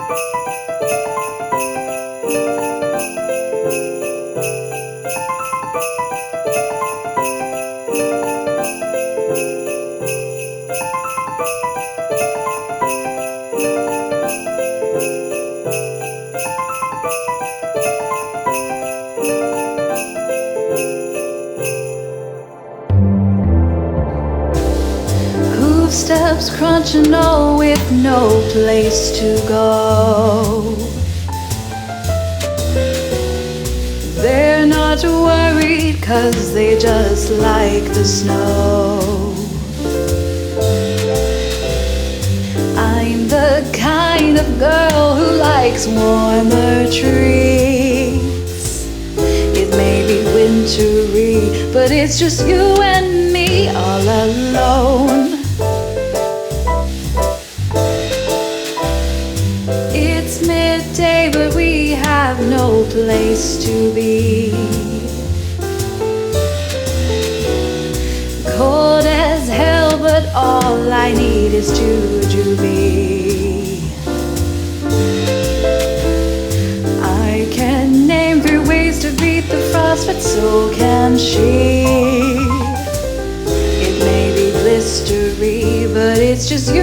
Steps crunching all with no place to go. They're not worried 'cause they just like the snow. I'm the kind of girl who likes warmer trees. It may be wintry, but it's just you and me all alone. It's midday, but we have no place to be. Cold as hell, but all I need is jujube. I can name 3 ways to beat the frost, but so can she. It may be blistery, but it's just